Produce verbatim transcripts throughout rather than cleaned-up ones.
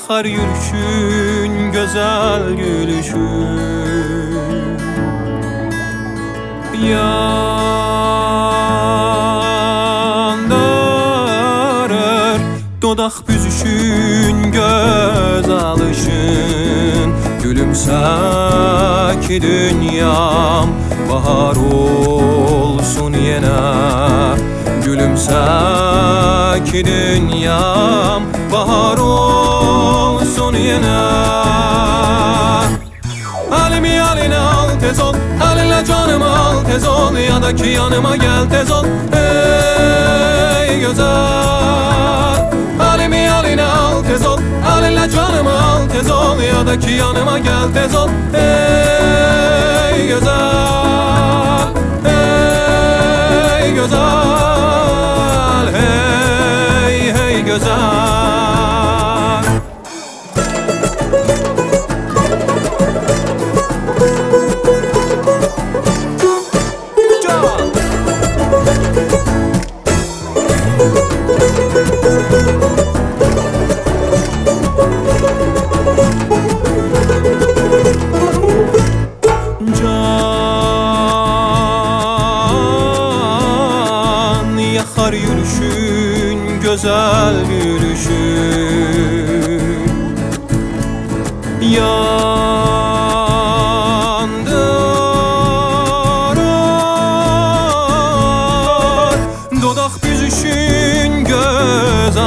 Yakar yürüşün, güzel gülüşün, yandırır dodak büzüşün, göz alışın. Gülümse ki dünyam bahar olsun yine. Gülümse ki dünyam bahar olsun yine. Elimi eline al tez ol, elinle canımı al tez ol, ya da ki yanıma gel tez ol ey güzel. Elimi eline al tez ol, elinle canımı al tez ol, ya da ki yanıma gel tez ol ey güzel, ey güzel, hey hey güzel. Can yakar yürüşün, güzel gülüşün, yandırır dodak büzüşün, göz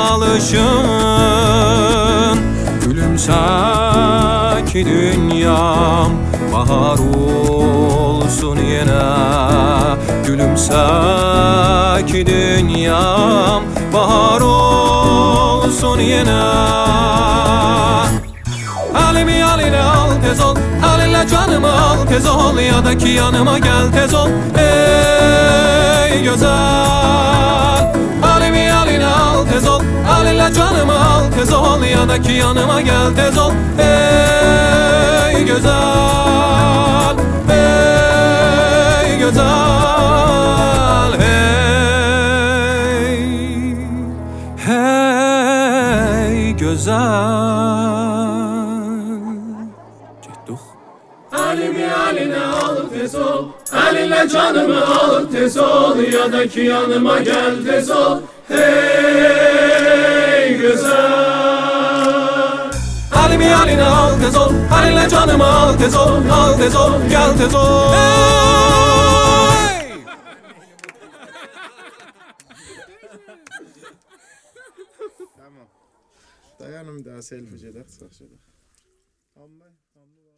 alışın. Gülümse ki dünyam bahar olsun yine. Gülümse ki dünyam bahar olsun yine. Elimi eline al tez ol, elinle canımı al tez ol, ya da ki yanıma gel tez ol ey güzel. Elimi eline al tez ol, elinle canımı al tez ol, ya da ki yanıma gel tez ol ey güzel, ey güzel, hey hey güzel. Cettuk. Elimi eline al tez ol, elinle canımı al tez ol, ya da ki yanıma gel tez ol hey güzel. Elimi eline al tez ol, elinle canımı al tez ol, al tez ol, gel tez ol hey! Tamam. Dayanım daha selfie çelik, sık çelik. Amma, amma.